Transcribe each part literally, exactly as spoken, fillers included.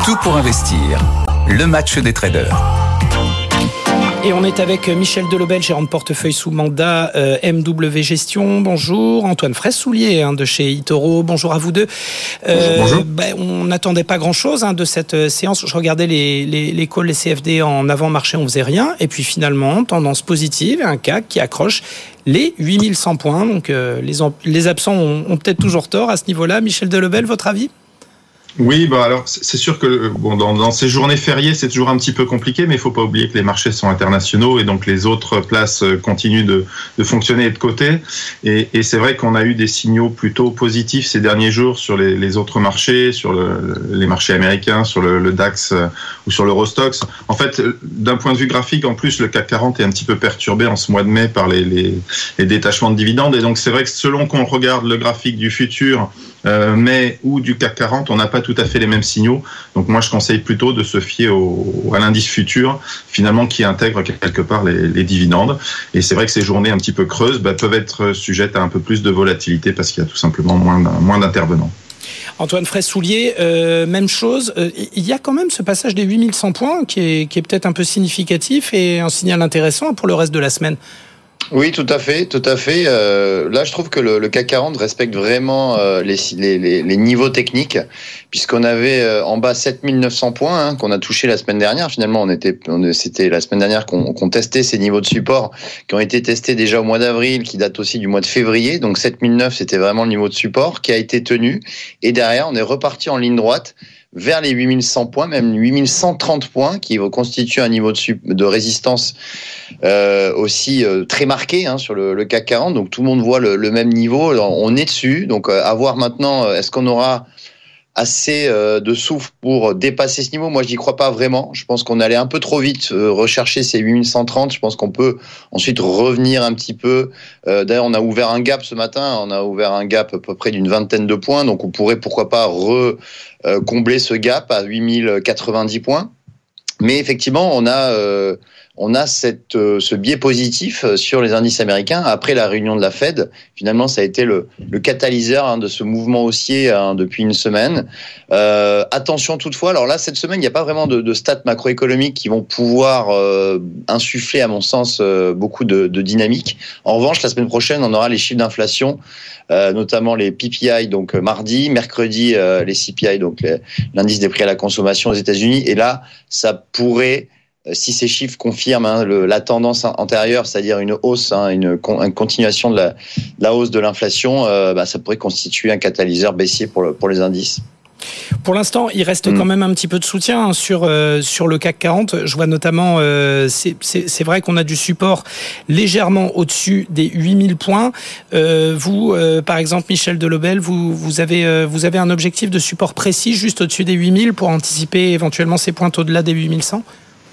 Tout pour investir. Le match des traders. Et on est avec Michel Delobel, gérant de portefeuille sous mandat euh, M W Gestion. Bonjour. Antoine Fraisse-Soulier hein, de chez eToro. Bonjour à vous deux. Euh, bonjour, bonjour. Ben, on n'attendait pas grand-chose hein, de cette euh, séance. Je regardais les, les, les calls, les C F D en avant-marché, on faisait rien. Et puis finalement, tendance positive, un C A C qui accroche les huit mille cent points. Donc euh, les, les absents ont, ont peut-être toujours tort à ce niveau-là. Michel Delobel, votre avis ? Oui, bah alors c'est sûr que bon dans, dans ces journées fériées c'est toujours un petit peu compliqué, mais il faut pas oublier que les marchés sont internationaux et donc les autres places continuent de, de fonctionner et de côté. Et, et c'est vrai qu'on a eu des signaux plutôt positifs ces derniers jours sur les, les autres marchés, sur le, les marchés américains, sur le, le DAX ou sur l'Eurostoxx. En fait, d'un point de vue graphique, en plus le C A C quarante est un petit peu perturbé en ce mois de mai par les, les, les détachements de dividendes. Et donc c'est vrai que selon qu'on regarde le graphique du futur euh, mai ou du C A C quarante, on n'a pas tout à fait les mêmes signaux. Donc moi, je conseille plutôt de se fier au, à l'indice futur, finalement, qui intègre quelque part les, les dividendes. Et c'est vrai que ces journées un petit peu creuses bah, peuvent être sujettes à un peu plus de volatilité parce qu'il y a tout simplement moins, moins d'intervenants. Antoine Fraisse-Soulier, euh, même chose. Euh, il y a quand même ce passage des huit mille cent points qui est, qui est peut-être un peu significatif et un signal intéressant pour le reste de la semaine. Oui, tout à fait, tout à fait. Euh, là, je trouve que le, le C A C quarante respecte vraiment euh, les, les, les, les niveaux techniques, puisqu'on avait euh, en bas sept mille neuf cents points hein, qu'on a touché la semaine dernière. Finalement, on était, on, c'était la semaine dernière qu'on, qu'on testait ces niveaux de support qui ont été testés déjà au mois d'avril, qui datent aussi du mois de février. Donc sept mille neuf, c'était vraiment le niveau de support qui a été tenu. Et derrière, on est reparti en ligne droite vers les huit mille cent points, même huit mille cent trente points, qui constituent un niveau de, sup- de résistance euh, aussi euh, très marqué hein, sur le, le C A C quarante. Donc tout le monde voit le, le même niveau. Alors, on est dessus. Donc euh, à voir maintenant, est-ce qu'on aura assez euh, de souffle pour dépasser ce niveau? Moi, je n'y crois pas vraiment. Je pense qu'on allait un peu trop vite euh, rechercher ces huit mille cent trente. Je pense qu'on peut ensuite revenir un petit peu. Euh, d'ailleurs, on a ouvert un gap ce matin. On a ouvert un gap à peu près d'une vingtaine de points. Donc, on pourrait, pourquoi pas, re, euh, combler ce gap à huit mille quatre-vingt-dix points. Mais effectivement, on a... Euh, On a cette, euh, ce biais positif sur les indices américains. Après la réunion de la Fed, finalement, ça a été le, le catalyseur hein, de ce mouvement haussier hein, depuis une semaine. Euh, attention toutefois, alors là, cette semaine, il n'y a pas vraiment de, de stats macroéconomiques qui vont pouvoir euh, insuffler, à mon sens, euh, beaucoup de, de dynamique. En revanche, la semaine prochaine, on aura les chiffres d'inflation, euh, notamment les P P I, donc mardi, mercredi, euh, les C P I, donc les, l'indice des prix à la consommation aux États-Unis. Et là, ça pourrait... Si ces chiffres confirment hein, le, la tendance antérieure, c'est-à-dire une hausse, hein, une, une continuation de la, de la hausse de l'inflation, euh, bah, ça pourrait constituer un catalyseur baissier pour, le, pour les indices. Pour l'instant, il reste mmh. quand même un petit peu de soutien hein, sur euh, sur le C A C quarante. Je vois notamment, euh, c'est, c'est, c'est vrai qu'on a du support légèrement au-dessus des huit mille points. Euh, vous, euh, par exemple, Michel Delobel, vous vous avez euh, vous avez un objectif de support précis juste au-dessus des huit mille pour anticiper éventuellement ces pointes au-delà des huit mille cent?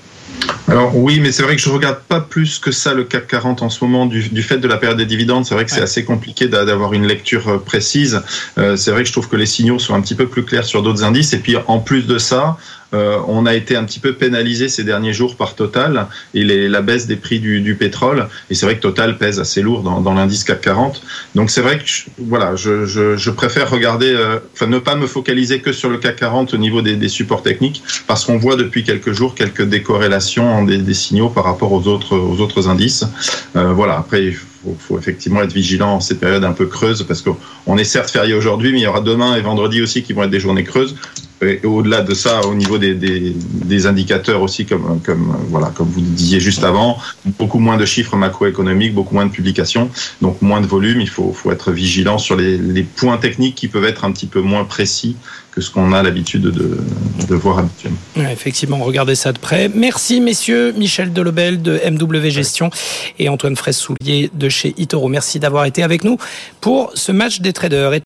Alors oui, mais c'est vrai que je regarde pas plus que ça le C A C quarante en ce moment du, du fait de la période des dividendes. C'est vrai que c'est assez compliqué d'avoir une lecture précise. Euh, c'est vrai que je trouve que les signaux sont un petit peu plus clairs sur d'autres indices. Et puis en plus de ça, euh, on a été un petit peu pénalisé ces derniers jours par Total et les, la baisse des prix du, du pétrole. Et c'est vrai que Total pèse assez lourd dans, dans l'indice C A C quarante. Donc c'est vrai que je, voilà, je, je, je préfère regarder, euh, enfin ne pas me focaliser que sur le C A C quarante au niveau des, des supports techniques, parce qu'on voit depuis quelques jours quelques décorrélations des, des signaux par rapport aux autres, aux autres indices. Euh, voilà. Après, il faut, faut effectivement être vigilant en ces périodes un peu creuses, parce qu'on est certes férié aujourd'hui, mais il y aura demain et vendredi aussi qui vont être des journées creuses. Et au-delà de ça, au niveau des, des, des indicateurs aussi, comme, comme, voilà, comme vous le disiez juste avant, beaucoup moins de chiffres macroéconomiques, beaucoup moins de publications, donc moins de volume. Il faut, faut être vigilant sur les, les points techniques qui peuvent être un petit peu moins précis que ce qu'on a l'habitude de, de voir habituellement. Ouais, effectivement, regardez ça de près. Merci messieurs, Michel Delobel de M W Gestion et Antoine Fraisse-Soulier de chez eToro. Merci d'avoir été avec nous pour ce match des traders.